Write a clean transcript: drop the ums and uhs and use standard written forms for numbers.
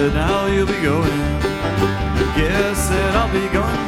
that now you'll be going. Guess that I'll be going